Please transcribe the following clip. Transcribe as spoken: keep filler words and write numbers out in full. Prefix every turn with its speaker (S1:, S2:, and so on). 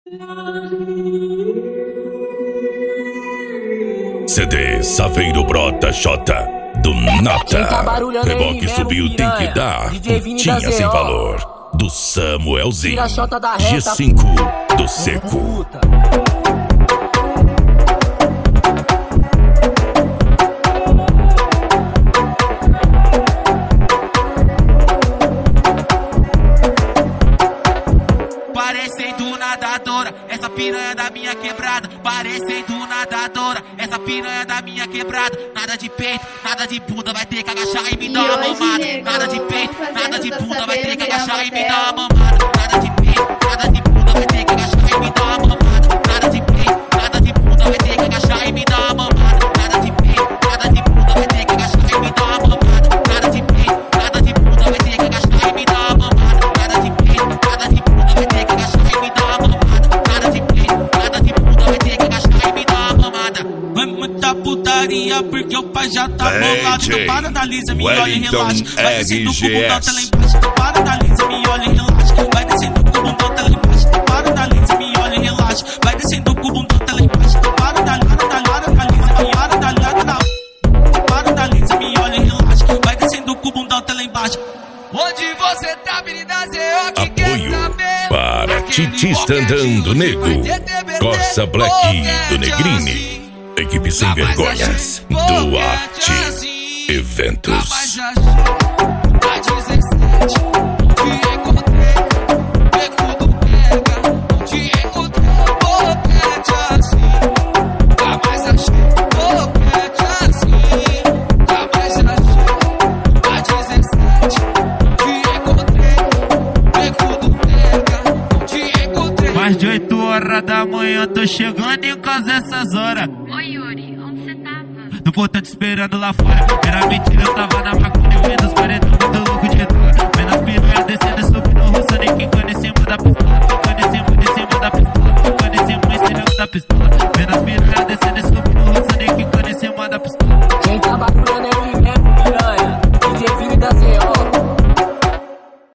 S1: C D Saveiro Brota J do Nata. Reboque subiu, tem que dar. Tinha sem valor. Do Samuelzinho. G cinco do Seco.
S2: Parecendo nadadora, essa piranha da minha quebrada. Parecendo nadadora, essa piranha da minha quebrada. Nada de peito, nada de bunda, vai ter que agachar e me dar uma mamada. Nada de peito, nada de bunda, vai ter que agachar e me dar uma mamada. Nada de peito, nada de bunda, vai ter que agachar e me dar uma mamada. Nada de peito, nada de bunda, vai ter que agachar e me dar uma mamada. Nada de peito, nada de bunda, vai ter que agachar e me dar uma mamada. Nada de peito, nada de bunda, vai ter que agachar e me dar uma mamada. Nada de peito, nada de bunda, vai ter que agachar e me dar uma mamada. Nada de peito, nada de bunda, vai ter que agachar e me dar uma mamada. Vai muita putaria porque o pai já tá bolado. Então para, analisa, me olha e relaxa. Vai descendo com o bundão, tá lá embaixo. Então para, analisa, me olha e relaxa. Vai descendo com o bundão, tá lá embaixo. Então para, analisa, me olha e relaxa. Vai descendo com o bundão, tá lá embaixo. Então para, analisa, analisa, me para, analisa, para, analisa, me olha e relaxa. Vai descendo com o bundão, tá lá embaixo. Onde você tá, menina, Zé, que quer saber?
S1: Para Titista Andando Nego, Corsa Black do Negrini. Equipe sem vergonhas do Arte Eventos. Mais de oito horas da manhã, tô chegando em casa essas horas.
S3: Oi, Yuri, onde você tava?
S1: No portão te esperando lá fora. Era mentira, eu tava na macuna e vendo os paredão muito louco de dor. Vendo as piranhas descendo